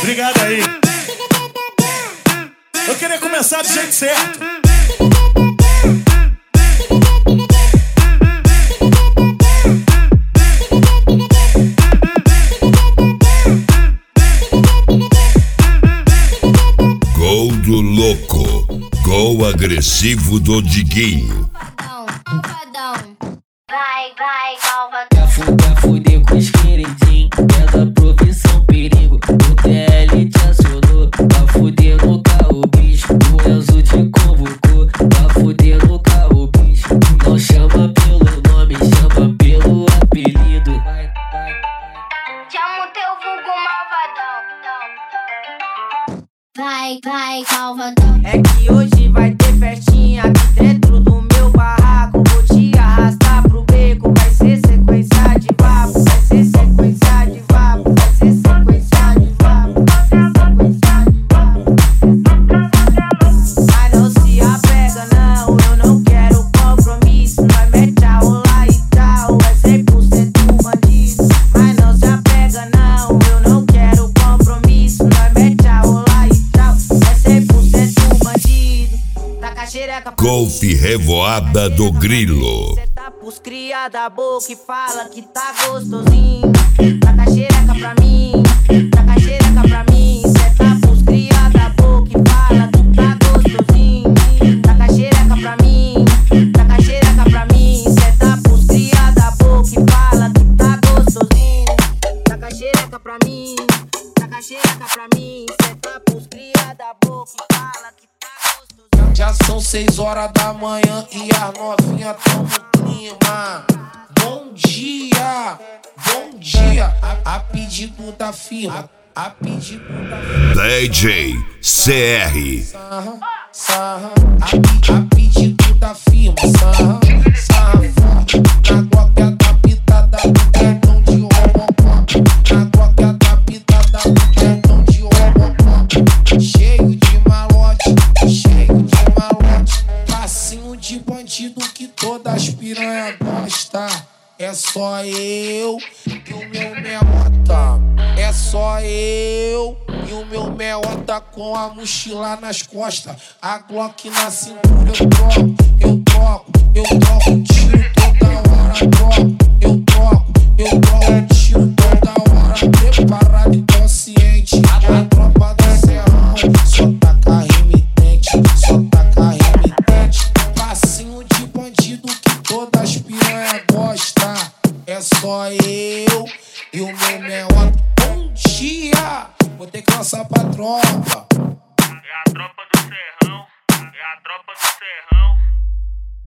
ligado aí? Eu queria começar do jeito certo. Gol do louco, gol agressivo do Diguinho. Vai, Calvadão. Quer fuder com os queridinhos, é da profissão perigo. O TL te acionou, pra fuder no carro, bicho. O Enzo te convocou, pra fuder no carro, bicho. Não chama pelo nome, chama pelo apelido. Chama o teu vulgo malvadão. Vai, Calvadão. É que hoje vai ter festinha aqui dentro do meu barraco. Vou te arrastar pro beco, vai ser sequência de vapo. Vai ser sequência de vapo, vai ser sequência de vapo, vai ser sequência de vapo. Mas não se apega não, eu não quero compromisso. Nós mete a rolar e tal, é 100% bandido. Mas não se apega não, eu não quero compromisso. Nós mete a rolar e tal, é 100% bandido. Taca a xereca pra Golfe Revoada do Grilo. cê tá pros cria da boca e fala que tá gostosinho. Taca a xereca pra mim, taca a xereca pra mim. Cê tá pros cria da boca e fala que tá gostosinho. Taca a xereca pra mim, taca a xereca pra mim. Cê tá pros cria da boca e fala que tá gostosinho. Taca a xereca pra mim, taca a xereca pra mim. Cê tá pros cria da boca e fala que tá gostosinho. Já são 6 horas da manhã e as novinhas tão no clima. Bom dia, bom dia. A pedido da firma, a pedido da firma. DJ CR. Sarra, a pedido da firma. Sarra, forte. Na glock da pitada do cartão de robocó. Na glock da pitada do cartão de robocó. Cheio de malote, cheio de malote. Passinho de bandido que todas as piranha gosta. É só eu e o meu meota. É só eu e o meu meota com a mochila nas costas. A Glock na cintura eu troco tiro toda hora. Eu troco tiro toda hora. Preparado e consciente. A tropa do serrão só taca remitente, só taca remitente. Passinho de bandido que todas as piranha gosta. É só eu e o meu meota. Bom dia, vou ter que lançar pra tropa. É a tropa do Serrão, é a tropa do Serrão.